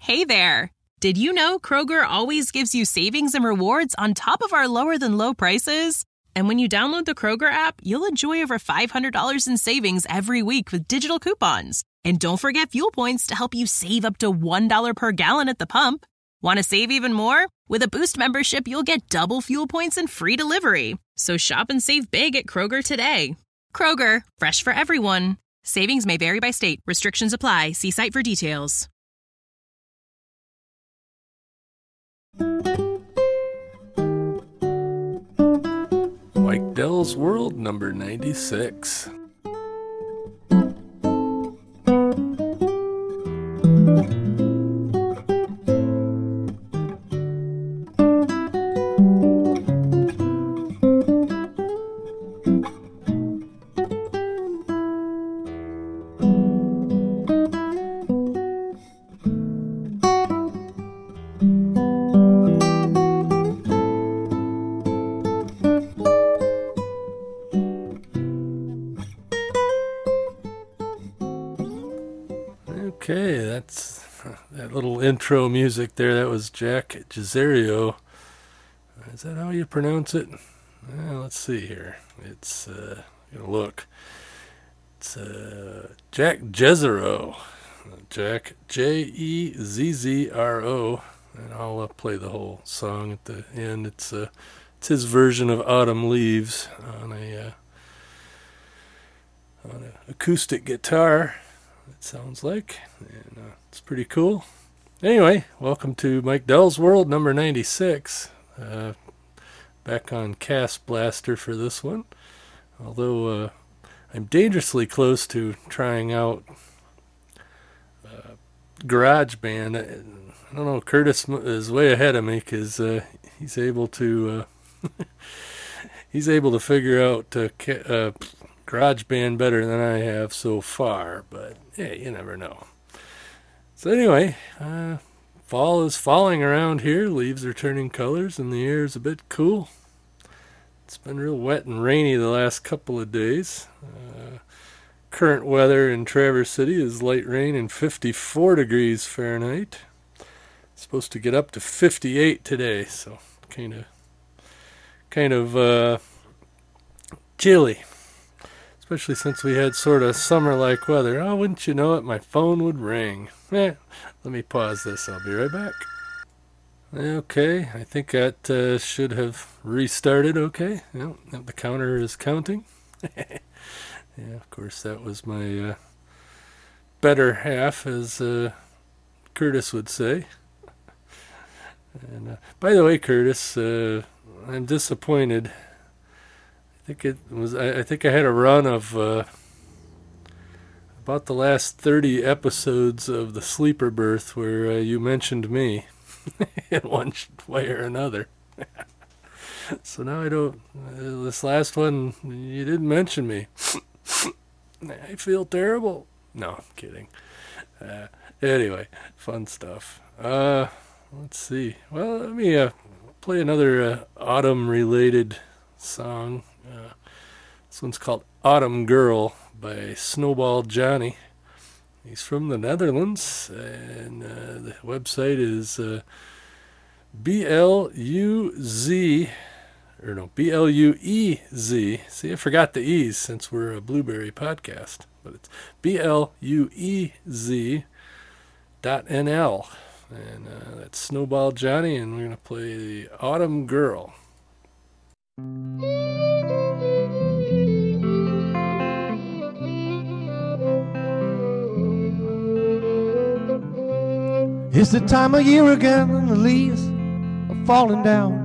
Hey there! Did you know Kroger always gives you savings and rewards on top of our lower-than-low prices? And when you download the Kroger app, you'll enjoy over $500 in savings every week with digital coupons. And don't forget fuel points to help you save up to $1 per gallon at the pump. Want to save even more? With a Boost membership, you'll get double fuel points and free delivery. So shop and save big at Kroger today. Kroger, fresh for everyone. Savings may vary by state. Restrictions apply. See site for details. Mike Dell's World, number 96. Okay, that's that little intro music there. That was Jack Jezero. Is that how you pronounce it? Let's see here. It's gonna look. It's Jack Jezero. Jack Jezzro. And I'll play the whole song at the end. It's his version of Autumn Leaves on an acoustic guitar. It sounds like, and it's pretty cool. Anyway, welcome to Mike Dell's World, number 96. Back on Cast Blaster for this one. Although I'm dangerously close to trying out GarageBand. I don't know, Curtis is way ahead of me because he's able to figure out GarageBand better than I have so far, but hey, you never know. So anyway, fall is falling around here. Leaves are turning colors, and the air is a bit cool. It's been real wet and rainy the last couple of days. Current weather in Traverse City is light rain and 54 degrees Fahrenheit. It's supposed to get up to 58 today, so kind of chilly. Especially since we had sort of summer-like weather. Oh, wouldn't you know it, my phone would ring. Let me pause this. I'll be right back. Okay, I think that should have restarted okay. Yeah, the counter is counting. Yeah, of course, that was my better half, as Curtis would say. And by the way, Curtis, I'm disappointed. I think I had a run of about the last 30 episodes of The Sleeper Berth where you mentioned me in one way or another. So now I don't. This last one, you didn't mention me. I feel terrible. No, I'm kidding. Anyway, fun stuff. Let's see. Well, let me play another autumn-related song. This one's called Autumn Girl by Snowball Johnny. He's from the Netherlands, and the website is BLUEZ. See, I forgot the E's since we're a Blueberry podcast, but it's BLUEZ.NL. And that's Snowball Johnny, and we're going to play the Autumn Girl. It's the time of year again and the leaves are falling down.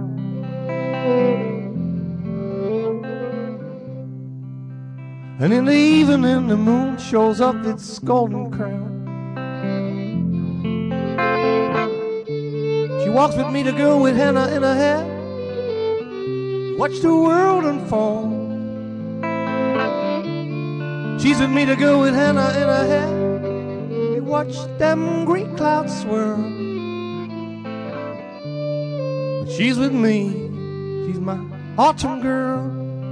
And in the evening the moon shows up its golden crown. She walks with me, the girl with henna in her hair. Watch the world unfold. She's with me, the girl with henna in her hair. We watch them great clouds swirl. But she's with me, she's my autumn girl.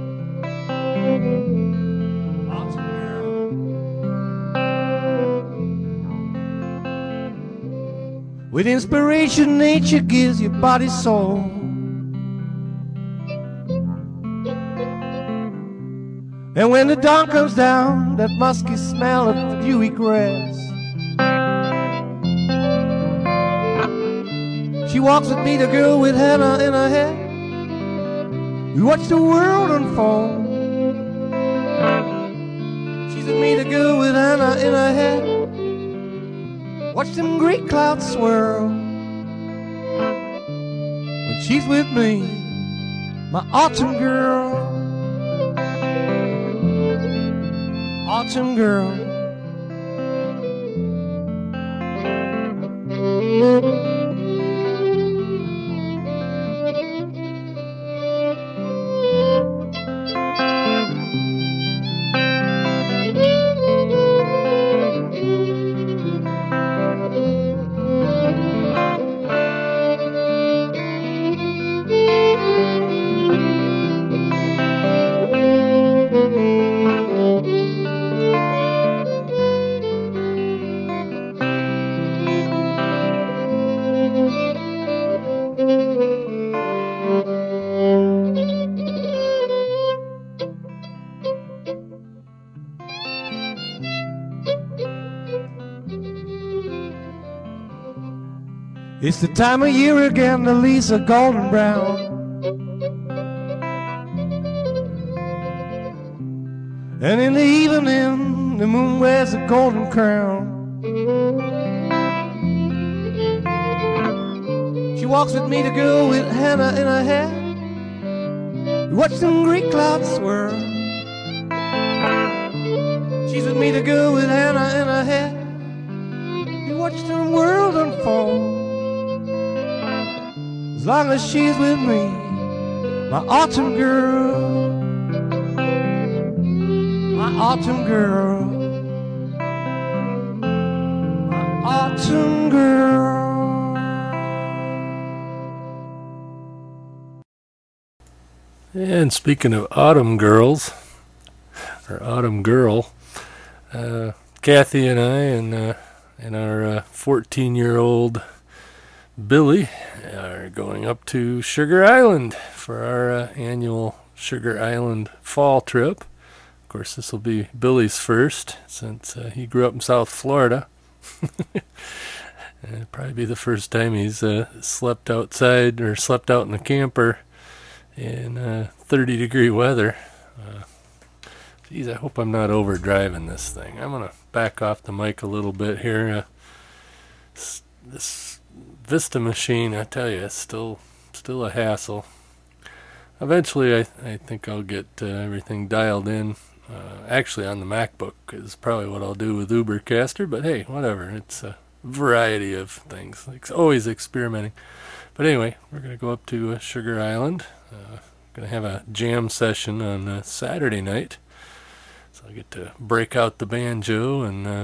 Autumn girl. with inspiration nature gives your body soul. And when the dawn comes down, that musky smell of dewy grass, she walks with me, the girl with henna in her hair. We watch the world unfold. She's with me, the girl with henna in her hair. Watch them great clouds swirl. When she's with me, my autumn girl, autumn girl. It's the time of year again, the leaves are golden brown. And in the evening, the moon wears a golden crown. She walks with me, the girl with henna in her hair. We watch them great clouds swirl. She's with me, the girl with henna in her hair. We watch the world unfold. As long as she's with me, my autumn girl, my autumn girl, my autumn girl. And speaking of autumn girls, or autumn girl, Kathy and I and our 14-year-old Billy are going up to Sugar Island for our annual Sugar Island fall trip. Of course, this will be Billy's first since he grew up in South Florida. It'll probably be the first time he's slept outside or slept out in the camper in 30-degree weather. Geez, I hope I'm not overdriving this thing. I'm going to back off the mic a little bit here. This Vista machine, I tell you, it's still a hassle. Eventually, I think I'll get everything dialed in. Actually, on the MacBook is probably what I'll do with Ubercaster. But hey, whatever. It's a variety of things. Like always experimenting. But anyway, we're gonna go up to Sugar Island. Gonna have a jam session on Saturday night, so I get to break out the banjo and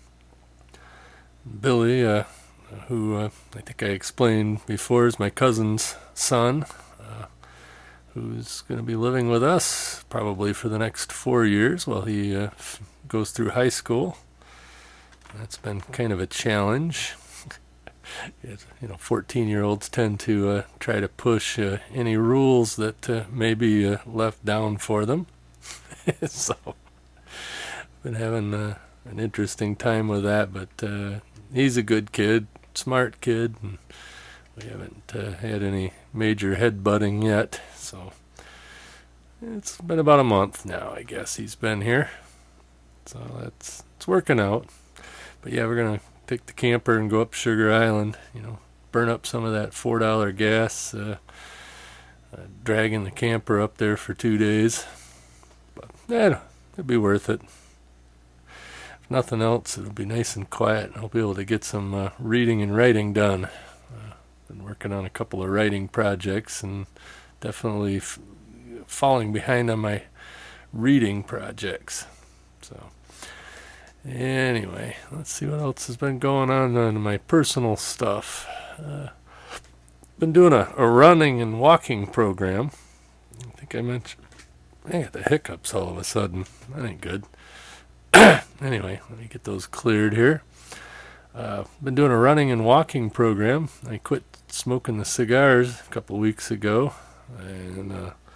Billy. Who I think I explained before is my cousin's son, who's going to be living with us probably for the next 4 years while he goes through high school. That's been kind of a challenge. 14-year-olds tend to try to push any rules that may be left down for them. So, been having an interesting time with that, but he's a good kid. Smart kid, and we haven't had any major headbutting yet, so it's been about a month now, I guess he's been here, so it's working out. But yeah, we're gonna take the camper and go up Sugar Island, burn up some of that $4 gas, dragging the camper up there for 2 days, but it'll be worth it. If nothing else, it'll be nice and quiet, and I'll be able to get some reading and writing done. Been working on a couple of writing projects and definitely falling behind on my reading projects. So anyway, let's see what else has been going on my personal stuff. Been doing a running and walking program. I think I mentioned, I got the hiccups all of a sudden. That ain't good. Anyway, let me get those cleared here. Been doing a running and walking program. I quit smoking the cigars a couple weeks ago, and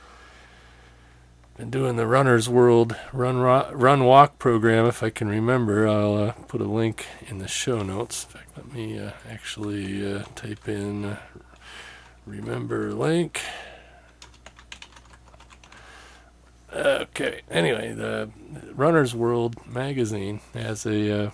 been doing the Runner's World Run Walk program. If I can remember, I'll put a link in the show notes. In fact, let me actually type in remember link. Okay, anyway, the Runner's World magazine has a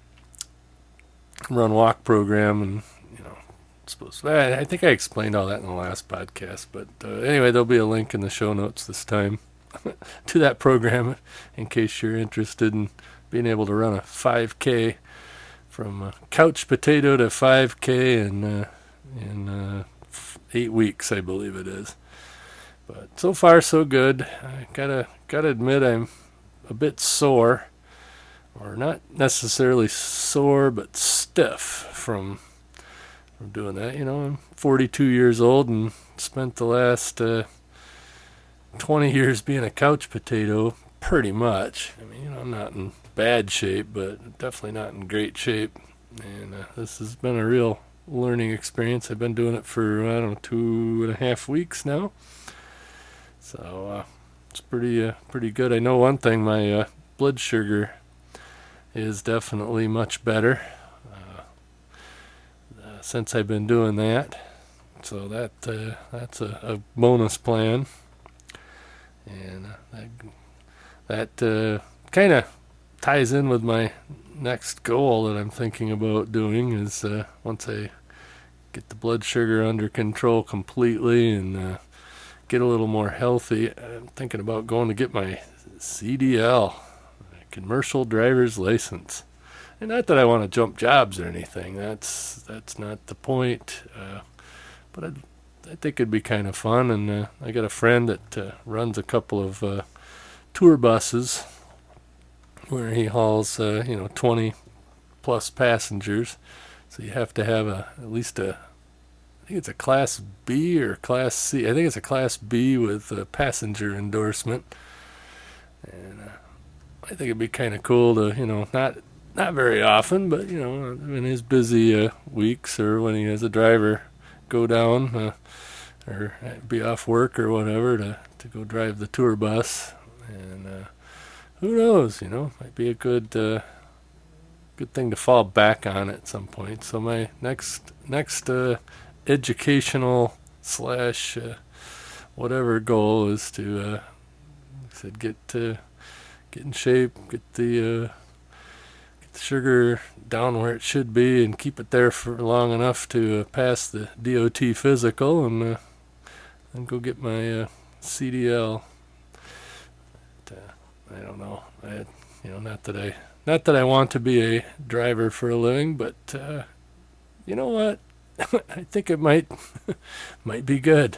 run walk program, and I think I explained all that in the last podcast, but anyway, there'll be a link in the show notes this time to that program in case you're interested in being able to run a 5K from couch potato to 5K in 8 weeks, I believe it is. But so far so good. I gotta admit I'm a bit sore, or not necessarily sore, but stiff from doing that. I'm 42 years old and spent the last 20 years being a couch potato, pretty much. I mean, I'm not in bad shape, but definitely not in great shape. And this has been a real learning experience. I've been doing it for, 2.5 weeks now. So it's pretty good. I know one thing, my blood sugar is definitely much better since I've been doing that. So that's a bonus plan. And that kind of ties in with my next goal that I'm thinking about doing is once I get the blood sugar under control completely and get a little more healthy, I'm thinking about going to get my CDL, commercial driver's license. And not that I want to jump jobs or anything. That's not the point. But I think it'd be kind of fun. And I got a friend that runs a couple of tour buses where he hauls 20 plus passengers. So you have to have at least I think it's a Class B or Class C. I think it's a Class B with a passenger endorsement. And I think it'd be kind of cool to, not very often, but, in his busy weeks or when he has a driver go down or be off work or whatever to go drive the tour bus. And who knows, might be a good thing to fall back on at some point. So my next educational / whatever goal is to like I said, get in shape, get the sugar down where it should be, and keep it there for long enough to pass the DOT physical, and then go get my CDL. I don't know. Not that I want to be a driver for a living, but you know what? I think it might be good.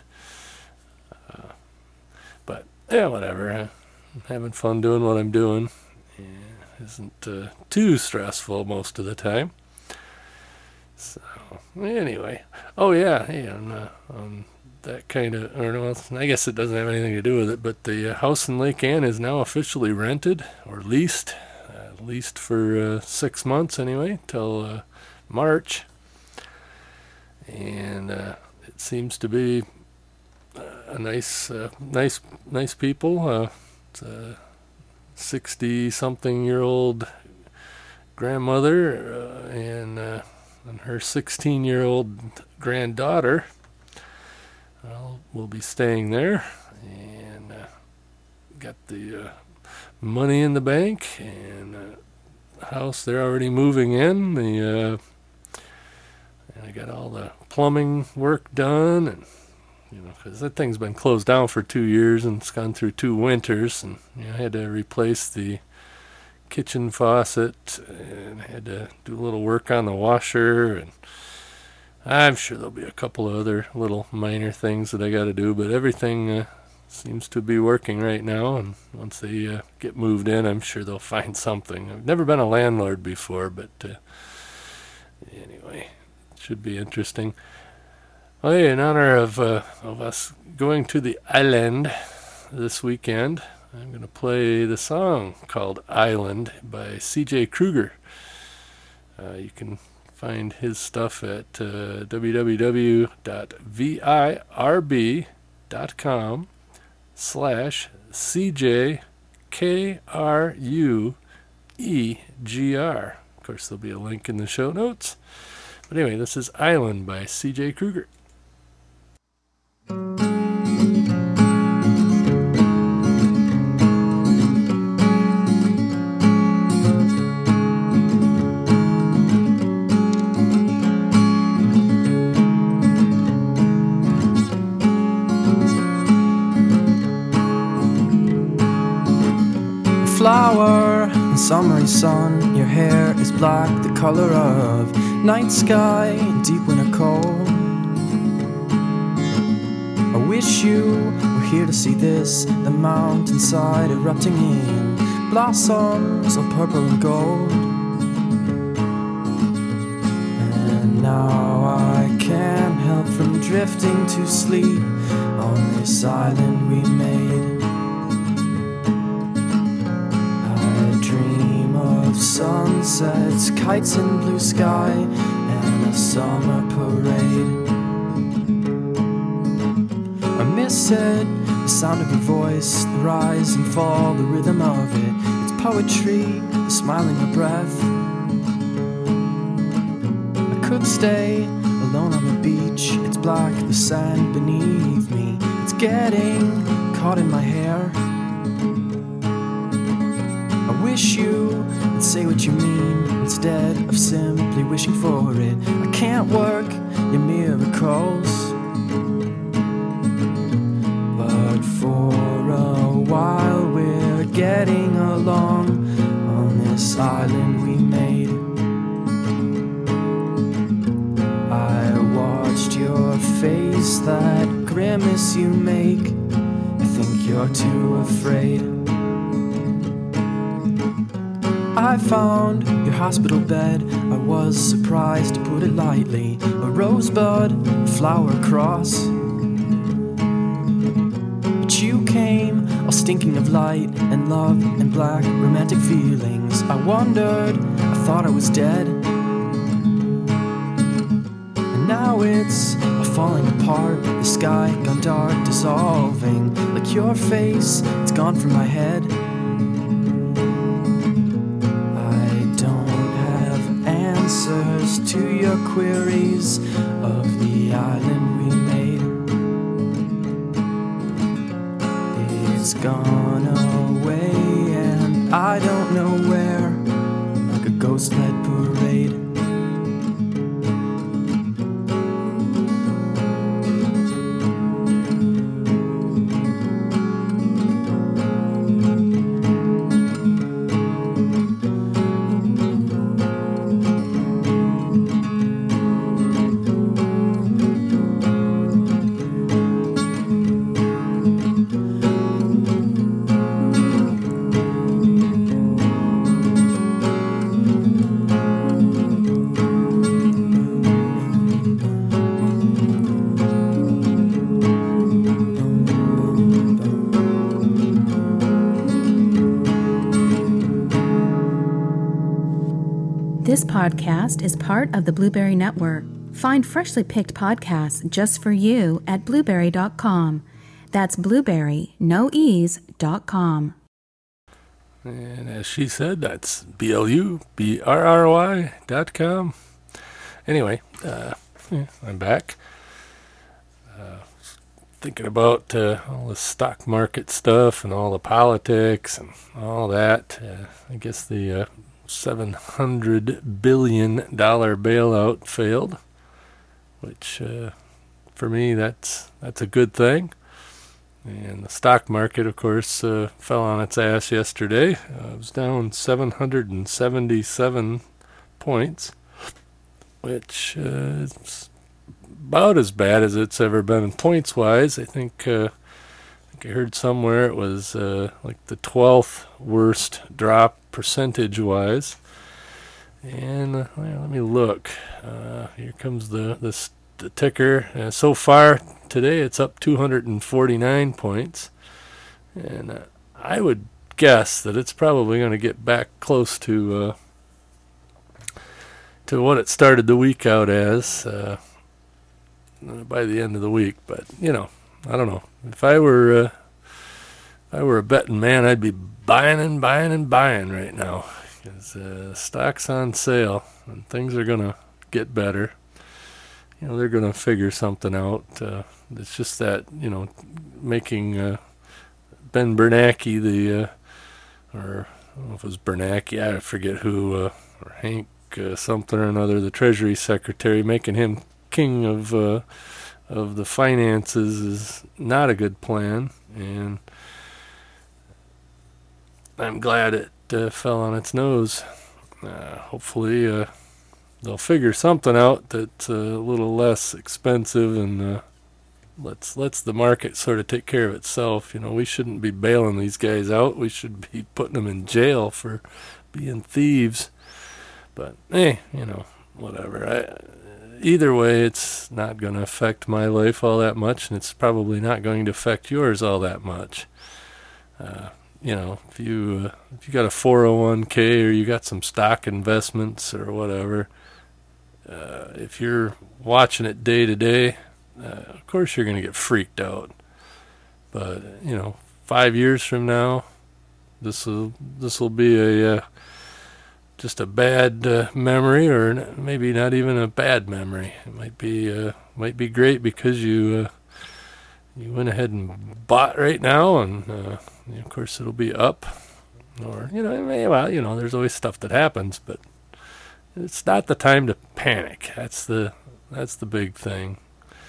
But yeah, whatever. I'm having fun doing what I'm doing. It isn't too stressful most of the time. So anyway, oh yeah, on that kind of, or no, I guess it doesn't have anything to do with it, but the house in Lake Ann is now officially rented or leased for 6 months anyway, till March. And it seems to be a nice people. It's a 60-something-year-old grandmother and her 16-year-old granddaughter will be staying there, and got the money in the bank and house they're already moving in. And I got all the plumbing work done, and because that thing's been closed down for 2 years and it's gone through 2 winters, and I had to replace the kitchen faucet, and I had to do a little work on the washer, and I'm sure there'll be a couple of other little minor things that I got to do, but everything seems to be working right now, and once they get moved in, I'm sure they'll find something. I've never been a landlord before, but anyway, it should be interesting. Oh, yeah, in honor of us going to the island this weekend, I'm going to play the song called Island by C.J. Kruger. You can find his stuff at www.virb.com/CJKRUEGR. Of course, there'll be a link in the show notes. But anyway, this is Island by C.J. Kruger. Flower in summery sun, your hair is black, the color of night sky in deep winter cold. I wish you were here to see this, the mountainside erupting in blossoms of purple and gold. And now I can't help from drifting to sleep on this island we made. Sunsets, kites and blue sky, and a summer parade. I miss it, the sound of your voice, the rise and fall, the rhythm of it. It's poetry, the smile in your breath. I could stay alone on the beach, it's black, the sand beneath me. It's getting caught in my hair. I wish you would say what you mean instead of simply wishing for it. I can't work your miracles, but for a while we're getting along on this island we made. I watched your face, that grimace you make. I think you're too afraid. I found your hospital bed, I was surprised to put it lightly. A rosebud, a flower cross. But you came, all stinking of light and love and black romantic feelings. I wondered, I thought I was dead. And now it's all falling apart, the sky gone dark, dissolving. Like your face, it's gone from my head. Answers to your queries of the island we made. It's gone away and I don't know where, like a ghost-led parade. This podcast is part of the Blueberry Network. Find freshly picked podcasts just for you at blueberry.com. That's blueberry, no ease.com. And as she said, that's BLUBRRY.com. Anyway, I'm back. Thinking about all the stock market stuff and all the politics and all that. I guess the $700 billion bailout failed, which for me that's a good thing. And the stock market, of course, fell on its ass yesterday. It was down 777 points, which is about as bad as it's ever been points-wise. I think I heard somewhere it was like the 12th worst drop percentage-wise. And let me look. Here comes the ticker. So far today, it's up 249 points, and I would guess that it's probably going to get back close to to what it started the week out as by the end of the week. But I don't know. If I were a betting man, I'd be buying and buying and buying right now, because stock's on sale and things are gonna get better. They're gonna figure something out. It's just that making Ben Bernanke or I don't know if it was Bernanke, I forget who, or Hank something or another, the Treasury Secretary, making him king of the finances is not a good plan, and I'm glad it fell on its nose. Hopefully they'll figure something out that's a little less expensive and lets the market sort of take care of itself. We shouldn't be bailing these guys out. We should be putting them in jail for being thieves. But whatever. Either way, it's not going to affect my life all that much, and it's probably not going to affect yours all that much. If you got a 401k or you got some stock investments or whatever, if you're watching it day to day, of course you're going to get freaked out. But 5 years from now, this will be just a bad memory, or maybe not even a bad memory. It might be great because you went ahead and bought right now, and of course it'll be up. Or there's always stuff that happens, but it's not the time to panic. That's the big thing.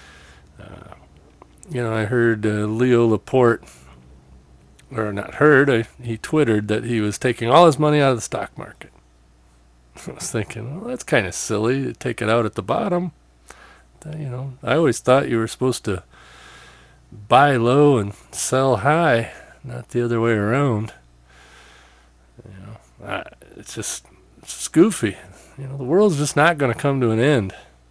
I heard Leo Laporte, or not heard, he twittered that he was taking all his money out of the stock market. I was thinking, well, that's kind of silly to take it out at the bottom. I always thought you were supposed to buy low and sell high, not the other way around. It's goofy. The world's just not going to come to an end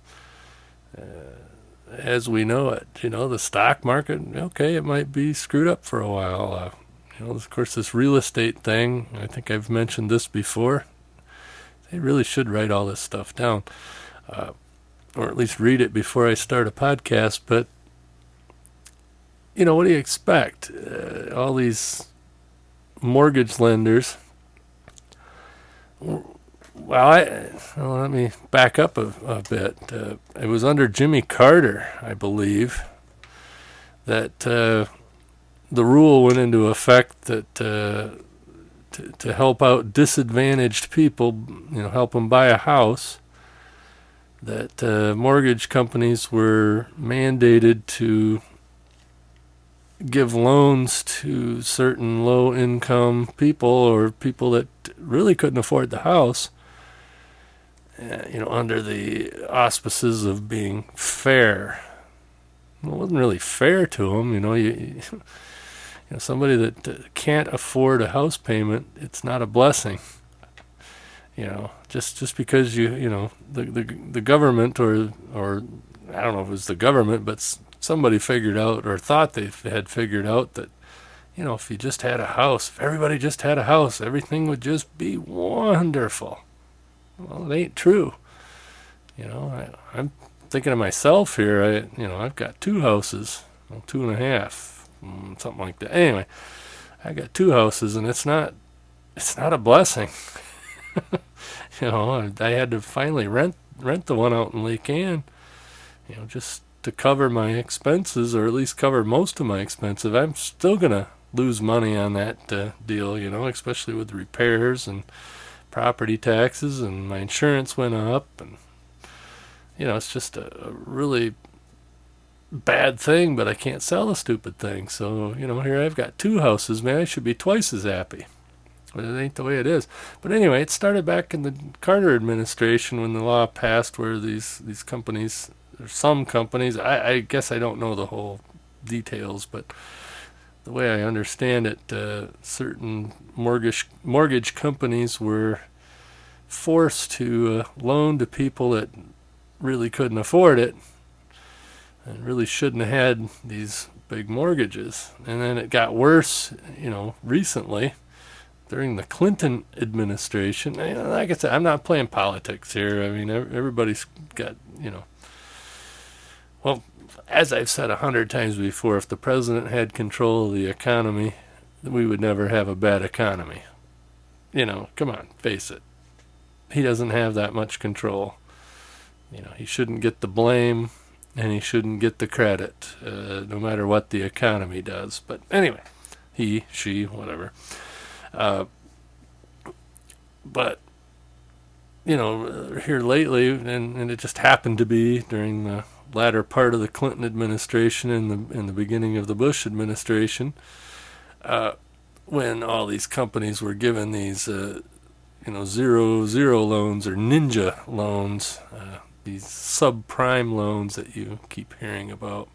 as we know it. The stock market, okay, it might be screwed up for a while. Of course, this real estate thing, I think I've mentioned this before. They really should write all this stuff down, or at least read it before I start a podcast. But, what do you expect? All these mortgage lenders. Well, let me back up a bit. It was under Jimmy Carter, I believe, that the rule went into effect that to help out disadvantaged people, help them buy a house, that mortgage companies were mandated to give loans to certain low-income people or people that really couldn't afford the house, under the auspices of being fair. It wasn't really fair to them, somebody that can't afford a house payment, it's not a blessing. Just because the government or I don't know if it was the government, but somebody figured out or thought they had figured out that, if you just had a house, if everybody just had a house, everything would just be wonderful. Well, it ain't true. I'm thinking of myself here. I've got 2 houses, 2.5. Something like that. Anyway, I got 2 houses, and it's not a blessing. I had to finally rent the one out in Lake Ann, just to cover my expenses, or at least cover most of my expenses. I'm still gonna lose money on that deal, especially with repairs and property taxes, and my insurance went up, and it's just a really bad thing, but I can't sell the stupid thing. So, here I've got 2 houses, man. I should be twice as happy. But it ain't the way it is. But anyway, it started back in the Carter administration when the law passed where these companies, or some companies, I guess I don't know the whole details, but the way I understand it, certain mortgage companies were forced to loan to people that really couldn't afford it, and really shouldn't have had these big mortgages. And then it got worse, recently, during the Clinton administration, like I said, I'm not playing politics here. I mean, everybody's got, well, as I've said 100 times before, if the president had control of the economy, we would never have a bad economy. Come on, face it. He doesn't have that much control. He shouldn't get the blame, and he shouldn't get the credit, no matter what the economy does. But anyway, he, she, whatever. But, here lately, and it just happened to be during the latter part of the Clinton administration and the beginning of the Bush administration, when all these companies were given these, 0 loans or ninja loans, these subprime loans that you keep hearing about.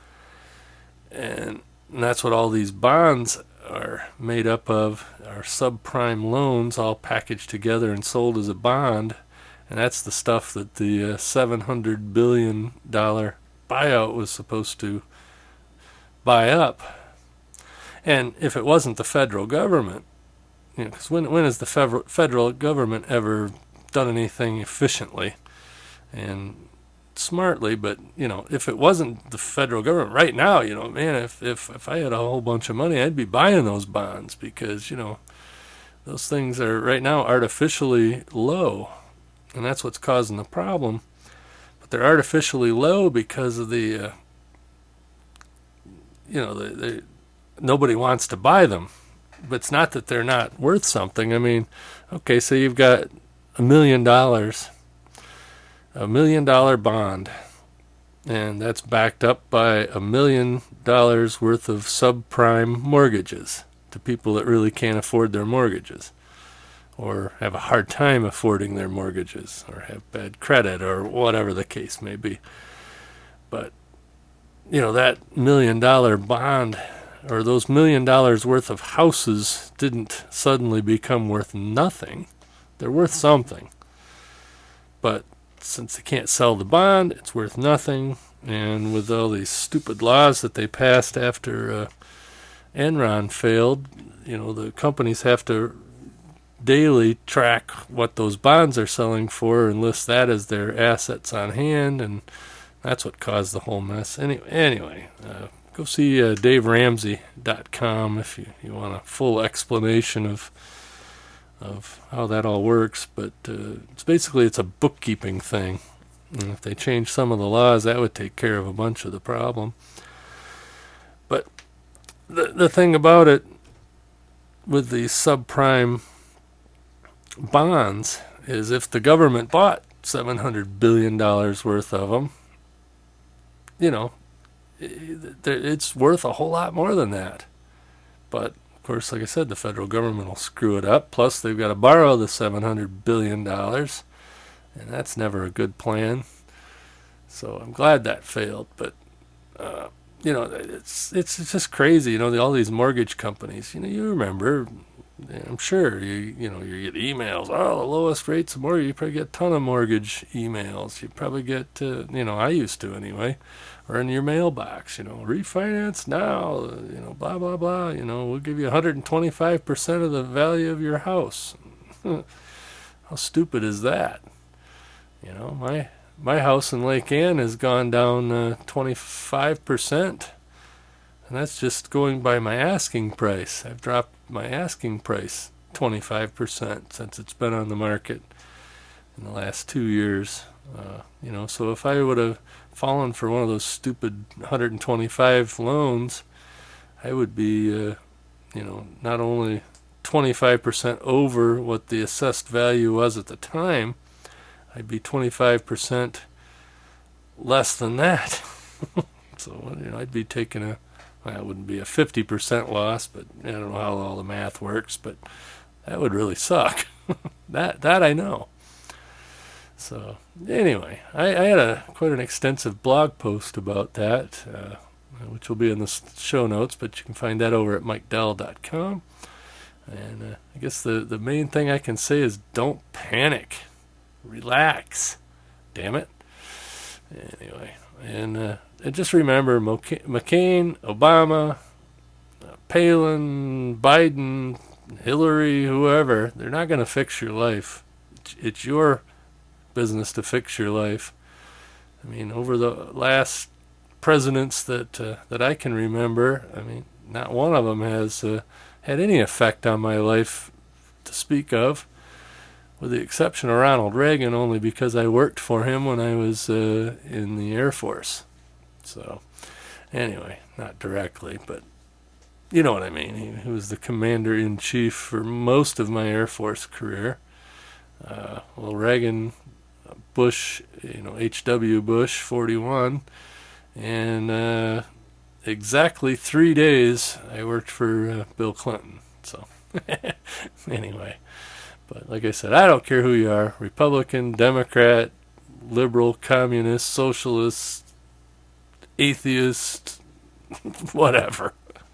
And that's what all these bonds are made up of, are subprime loans all packaged together and sold as a bond. And that's the stuff that the $700 billion buyout was supposed to buy up. And if it wasn't the federal government, because when has the federal government ever done anything efficiently and smartly? But if it wasn't the federal government right now, man, if I had a whole bunch of money, I'd be buying those bonds, because those things are right now artificially low, and that's what's causing the problem. But they're artificially low because of the nobody wants to buy them. But it's not that they're not worth something. I mean, okay, so you've got $1 million bond, and that's backed up by $1 million worth of subprime mortgages to people that really can't afford their mortgages, or have a hard time affording their mortgages, or have bad credit, or whatever the case may be. But that $1 million bond, or those $1 million worth of houses, didn't suddenly become worth nothing. They're worth something. But since they can't sell the bond, it's worth nothing. And with all these stupid laws that they passed after Enron failed, the companies have to daily track what those bonds are selling for and list that as their assets on hand, and that's what caused the whole mess. Anyway, go see DaveRamsey.com if you want a full explanation of how that all works. But it's a bookkeeping thing. And if they change some of the laws, that would take care of a bunch of the problem. But the thing about it with these subprime bonds is, if the government bought $700 billion worth of them, it's worth a whole lot more than that. But of course, like I said, the federal government will screw it up. Plus, they've got to borrow the $700 billion, and that's never a good plan. So I'm glad that failed. But it's just crazy. All these mortgage companies. You remember, I'm sure you get emails. Oh, the lowest rates of mortgage. You probably get a ton of mortgage emails. You probably get I used to anyway. Or in your mailbox, refinance now, blah, blah, blah, we'll give you 125% of the value of your house. How stupid is that? My house in Lake Ann has gone down 25%, and that's just going by my asking price. I've dropped my asking price 25% since it's been on the market in the last 2 years. So if I would have fallen for one of those stupid 125 loans, I would be, not only 25% over what the assessed value was at the time, I'd be 25% less than that. So, I'd be taking it wouldn't be a 50% loss, but I don't know how all the math works, but that would really suck. That I know. So anyway, I had quite an extensive blog post about that, which will be in the show notes, but you can find that over at MikeDell.com. And I guess the main thing I can say is don't panic. Relax. Damn it. Anyway, and just remember, McCain, Obama, Palin, Biden, Hillary, whoever, they're not going to fix your life. It's your business to fix your life. I mean, over the last presidents that I can remember, I mean, not one of them has had any effect on my life to speak of, with the exception of Ronald Reagan, only because I worked for him when I was in the Air Force. So, anyway, not directly, but you know what I mean. He was the commander-in-chief for most of my Air Force career. Well, Reagan, Bush, H.W. Bush, 41, and exactly 3 days I worked for Bill Clinton. So, anyway, but like I said, I don't care who you are, Republican, Democrat, liberal, communist, socialist, atheist, whatever.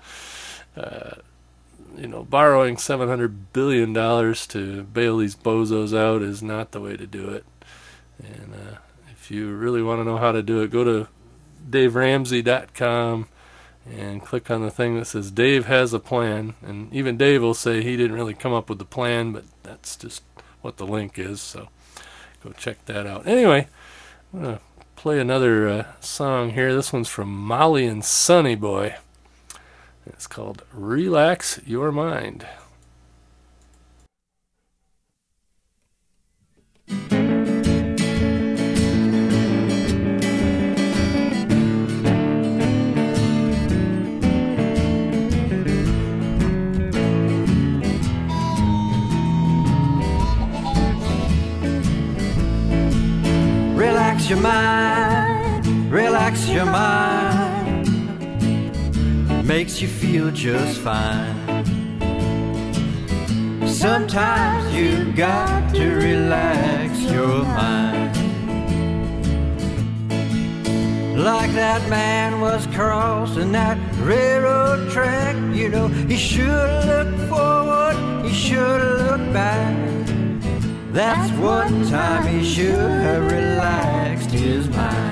Borrowing $700 billion to bail these bozos out is not the way to do it. And if you really want to know how to do it, go to DaveRamsey.com and click on the thing that says Dave has a plan. And even Dave will say he didn't really come up with the plan, but that's just what the link is. So go check that out. Anyway, I'm going to play another song here. This one's from Molly and Sonny Boy. It's called Relax Your Mind. Relax your mind, relax your mind. Makes you feel just fine. Sometimes you got to relax your mind. Like that man was crossing that railroad track, he should look forward, he should look back. That's one time he should have relaxed his mind.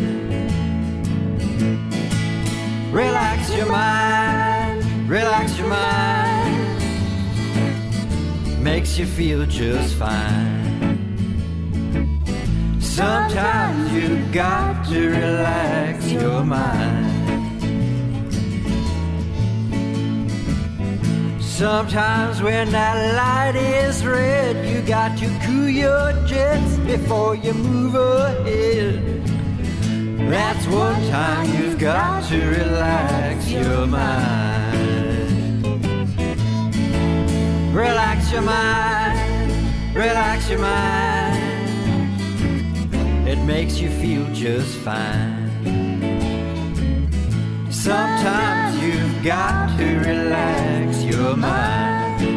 Relax your mind, relax your mind. Makes you feel just fine. Sometimes you got to relax your mind. Sometimes when that light is red, you got to cool your jets before you move ahead. That's one time you've got to relax your mind. Relax your mind, relax your mind. It makes you feel just fine. Sometimes you've got to relax your mind.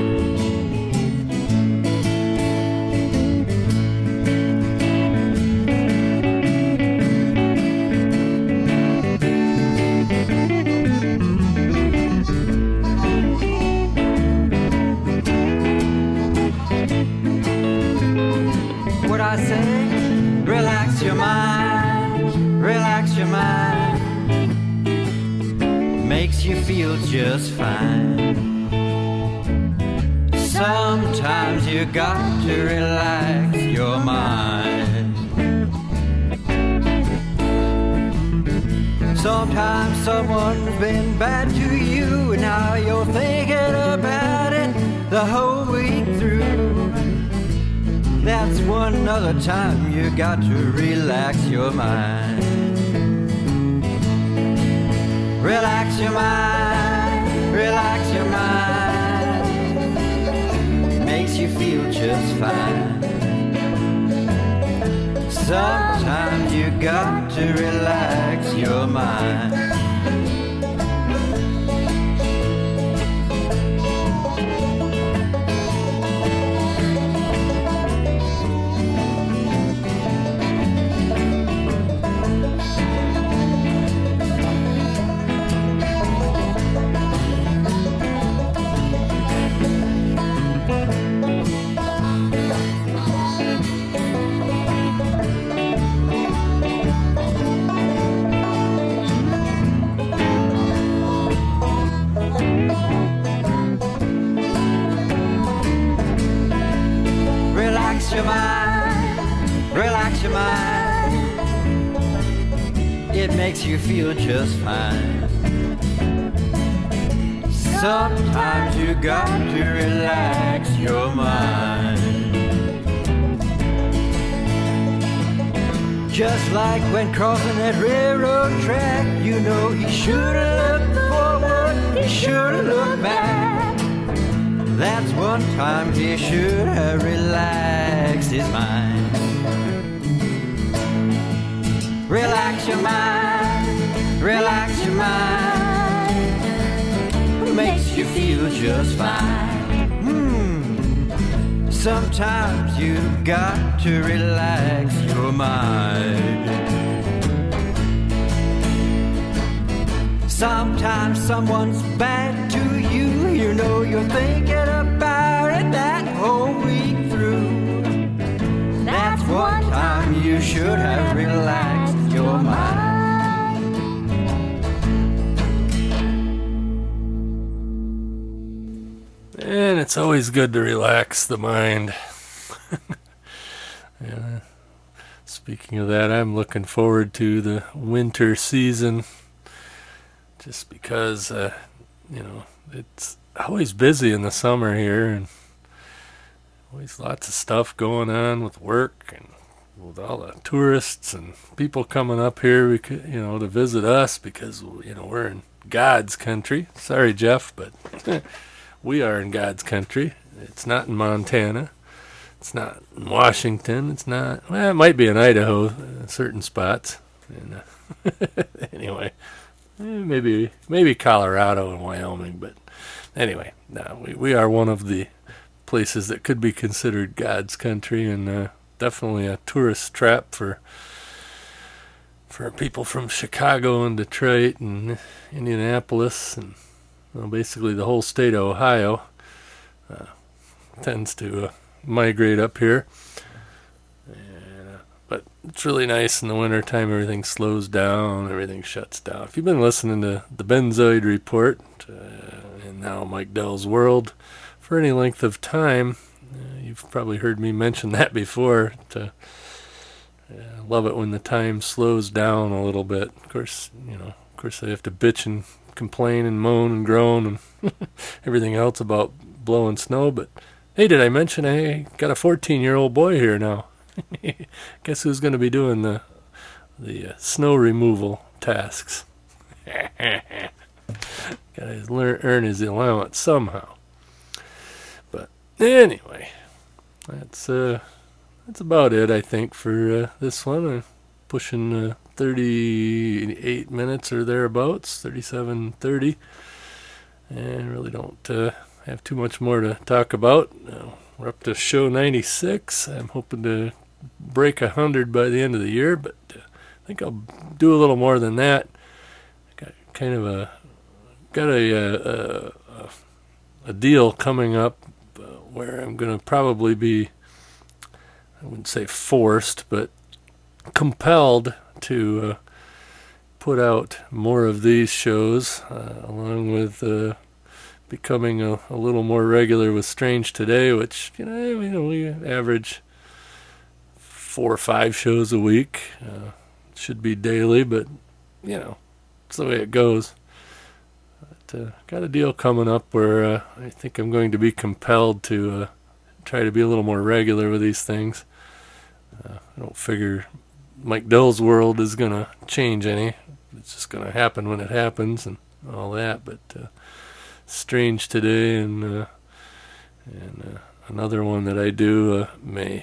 What I say? Relax your mind, relax your mind. Makes you feel just fine. Sometimes you got to relax your mind. Sometimes someone's been bad to you, and now you're thinking about it the whole week through. That's one other time you got to relax your mind. Relax your mind, relax your mind. Makes you feel just fine. Sometimes you got to relax your mind. it makes you feel just fine. Sometimes you got to relax your mind. Just like when crossing that railroad track, you know he should've looked forward, he should've looked back. That's one time he should have relaxed his mind. Relax your mind, relax your mind. Makes you feel just fine. Sometimes you got to relax your mind. Sometimes someone's bad to you, you know you're thinking about it that whole week through. That's one time you should have relaxed your mind. And it's always good to relax the mind. Yeah. Speaking of that, I'm looking forward to the winter season. Just because, it's always busy in the summer here, and always lots of stuff going on with work and with all the tourists and people coming up here, to visit us because, we're in God's country. Sorry, Jeff, but we are in God's country. It's not in Montana. It's not in Washington. It's not, well, it might be in Idaho, certain spots. And anyway, maybe Colorado and Wyoming, but anyway, no, we are one of the places that could be considered God's country, and definitely a tourist trap for people from Chicago and Detroit and Indianapolis and basically the whole state of Ohio tends to migrate up here. But it's really nice in the wintertime. Everything slows down. Everything shuts down. If you've been listening to the Benzoid Report and now Mike Dell's World for any length of time, you've probably heard me mention that before. I love it when the time slows down a little bit. Of course, I have to bitch and complain and moan and groan and everything else about blowing snow. But hey, did I mention I got a 14-year-old boy here now? Guess who's going to be doing the snow removal tasks? Got to earn his allowance somehow. But anyway, that's about it, I think, for this one. I'm pushing 38 minutes or thereabouts, 37:30, and really don't have too much more to talk about. We're up to show 96. I'm hoping to break 100 by the end of the year, but I think I'll do a little more than that. Got a deal coming up where I'm going to probably be, I wouldn't say forced, but compelled to put out more of these shows, along with becoming a little more regular with Strange Today, which we average 4 or 5 shows a week. Should be daily, but it's the way it goes. But, got a deal coming up where I think I'm going to be compelled to try to be a little more regular with these things. I don't figure Mike Dell's World is going to change any. It's just going to happen when it happens and all that. But Strange Today and another one that I do may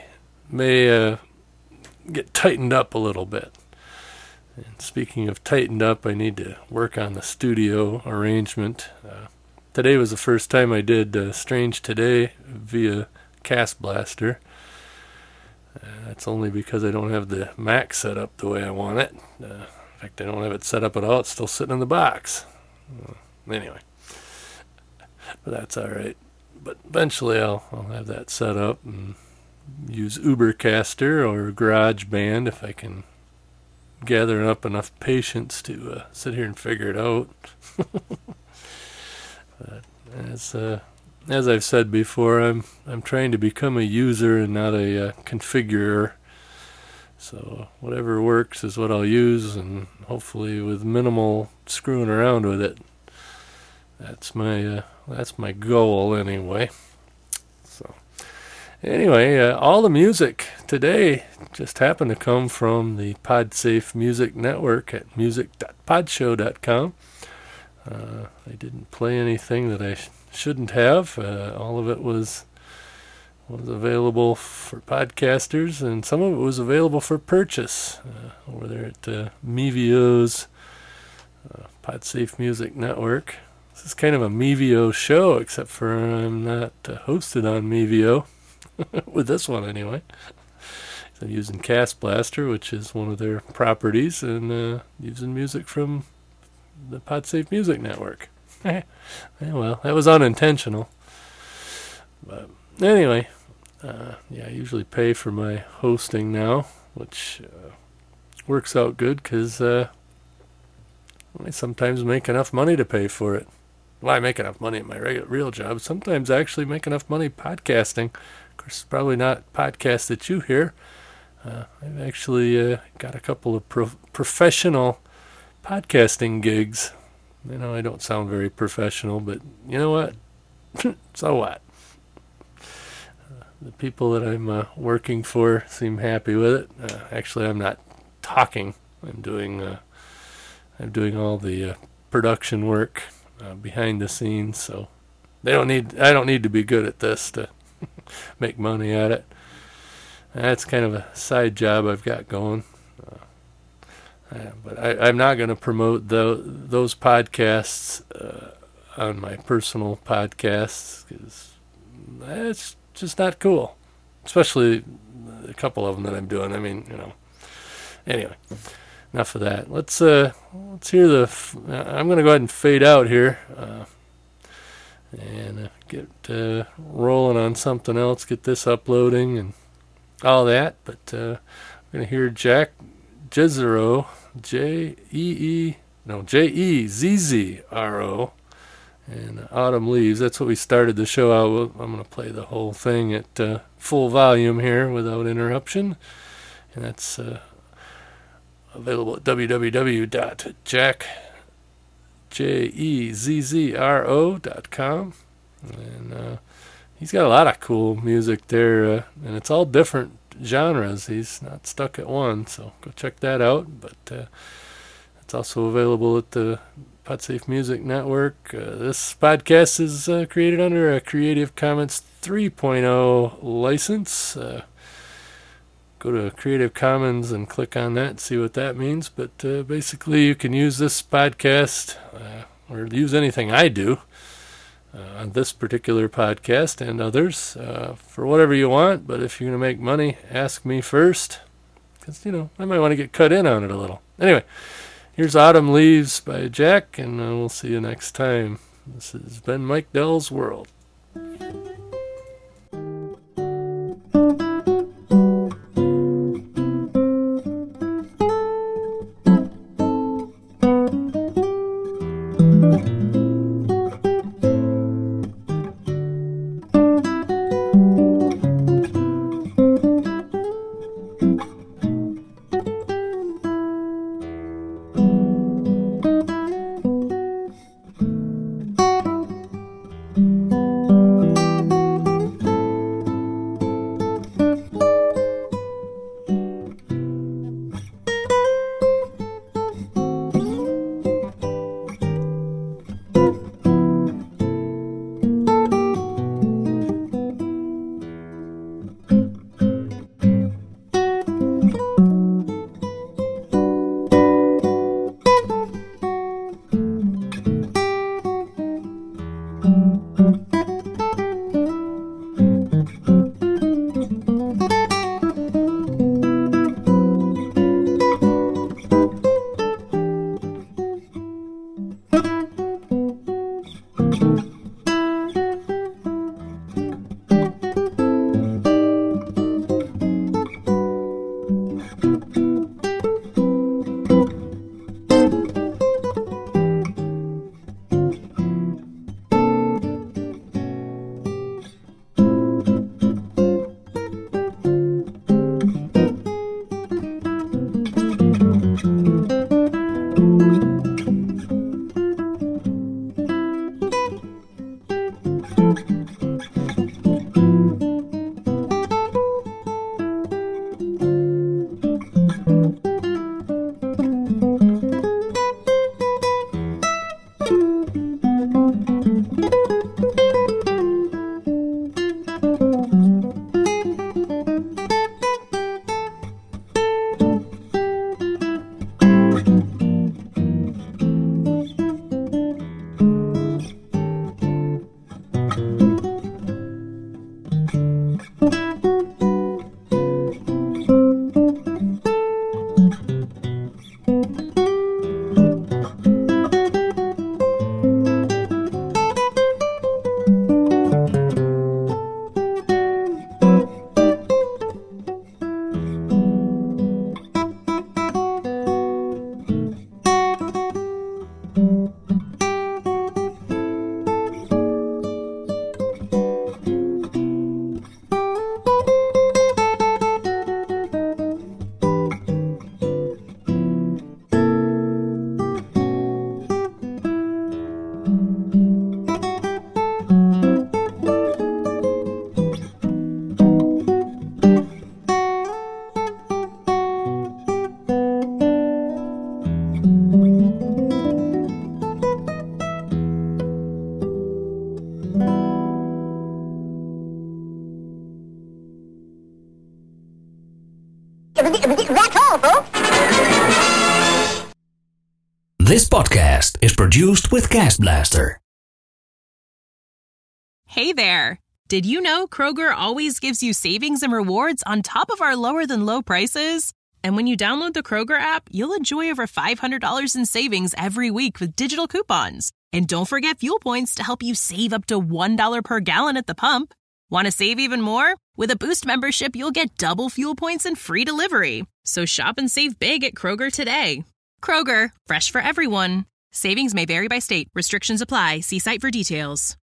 get tightened up a little bit. And speaking of tightened up, I need to work on the studio arrangement. Today was the first time I did Strange Today via Cast Blaster. That's only because I don't have the Mac set up the way I want it. In fact, I don't have it set up at all. It's still sitting in the box. Anyway, but that's all right. But eventually I'll have that set up and use Ubercaster or GarageBand if I can gather up enough patience to sit here and figure it out. But as I've said before, I'm trying to become a user and not a configurer. So whatever works is what I'll use, and hopefully with minimal screwing around with it. That's my goal anyway. So anyway, all the music today just happened to come from the Podsafe Music Network at music.podshow.com. I didn't play anything that I shouldn't have. All of it was available for podcasters, and some of it was available for purchase over there at Mevio's Podsafe Music Network. This is kind of a Mevio show, except for I'm not hosted on Mevio, with this one anyway. I'm using Cast Blaster, which is one of their properties, and using music from the Podsafe Music Network. Well, that was unintentional. But anyway, I usually pay for my hosting now, which works out good because I sometimes make enough money to pay for it. Well, I make enough money at my real job. Sometimes I actually make enough money podcasting. Of course, it's probably not podcasts that you hear. I've actually got a couple of professional podcasting gigs. I don't sound very professional, but you know what? So what? The people that I'm working for seem happy with it. Actually, I'm not talking. I'm doing all the production work behind the scenes. So I don't need to be good at this to make money at it. That's kind of a side job I've got going. But I'm not going to promote those podcasts on my personal podcasts because that's just not cool. Especially a couple of them that I'm doing. Anyway, enough of that. Let's hear I'm going to go ahead and fade out here and get rolling on something else. Get this uploading and all that. But we're going to hear Jack Jezzero, Jezzro, and Autumn Leaves. That's what we started the show out with. I'm going to play the whole thing at full volume here without interruption. And that's available at www.jackjezzro.com. And he's got a lot of cool music there, and it's all different genres. He's not stuck at one, so go check that out. But it's also available at the Podsafe Music Network. This podcast is created under a Creative Commons 3.0 license. Go to Creative Commons and click on that and see what that means. But basically, you can use this podcast or use anything I do on this particular podcast and others for whatever you want. But if you're going to make money, ask me first, because I might want to get cut in on it a little. Anyway, here's Autumn Leaves by Jack, and we'll see you next time. This has been Mike Dell's World. That's all, folks. This podcast is produced with Cast Blaster. Hey there! Did you know Kroger always gives you savings and rewards on top of our lower-than-low prices? And when you download the Kroger app, you'll enjoy over $500 in savings every week with digital coupons. And don't forget fuel points to help you save up to $1 per gallon at the pump. Want to save even more? With a Boost membership, you'll get double fuel points and free delivery. So shop and save big at Kroger today. Kroger, fresh for everyone. Savings may vary by state. Restrictions apply. See site for details.